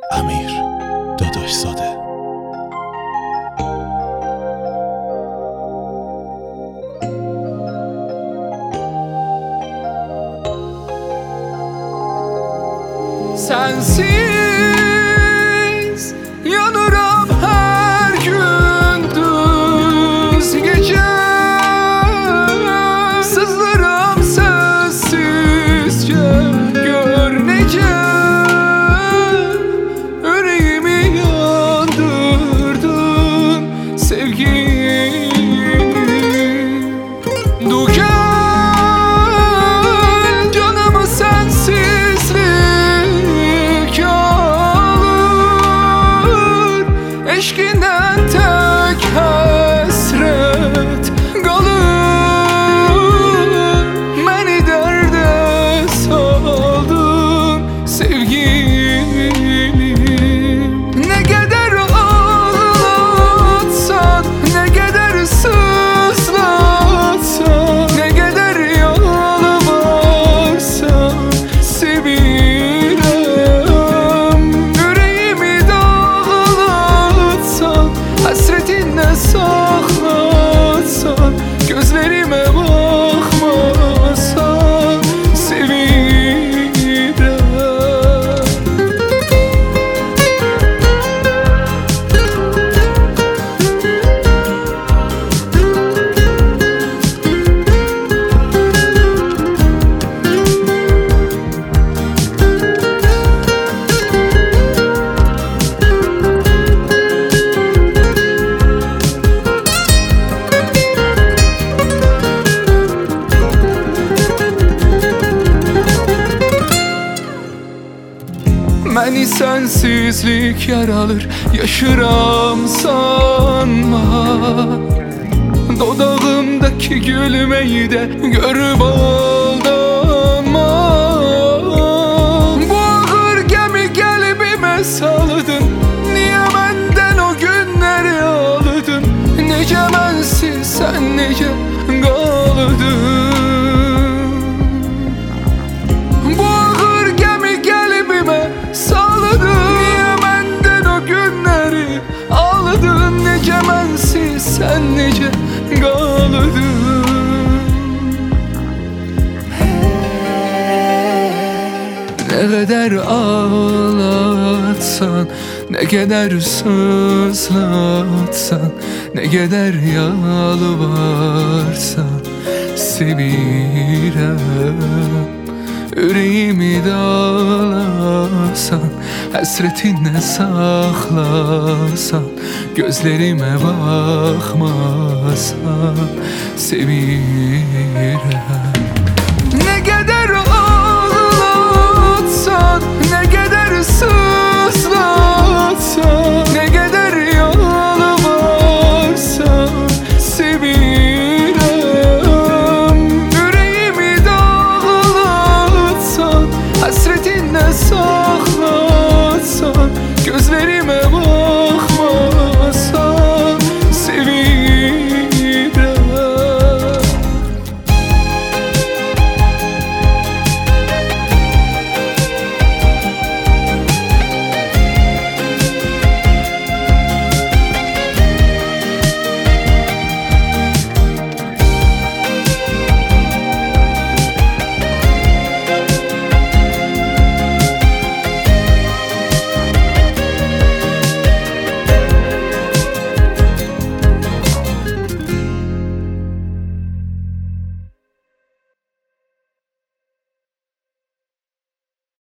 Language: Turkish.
امیر داداش زاده. Sensiz yanıram her gündüz gece, sızlarım sessizce, gör nece yüreğimi yandırdın sevgilim. Du gel canımı sensizlik alır, eşkinden tek hasret kalır. Beni derde saldın sevgilim. Ne kadar ağlatsan, ne kadar sızlatsan, ne kadar yalvarsan seviyorum. Yüreğimi dağlatsan, hasretinle saklatsan, gözlerime bakmasan seviyorum. Beni sensizlik yaralır, yaşıram sanma. Dodağımdaki gülmeyi de görüp aldanma. Bu ağır gemi kalbime saldın, niye benden o günleri aldın? Nece bensiz sen nece kaldın? Cemensiz sen nece kaldın? Ne kadar ağlatsan, ne kadar sızlatsan, ne kadar yalvarsan seviyorum. Yüreğimi dağlasan, hasretinle saklasan, gözlerime bakmasan seviyorum. Ne kadar ağlatsan,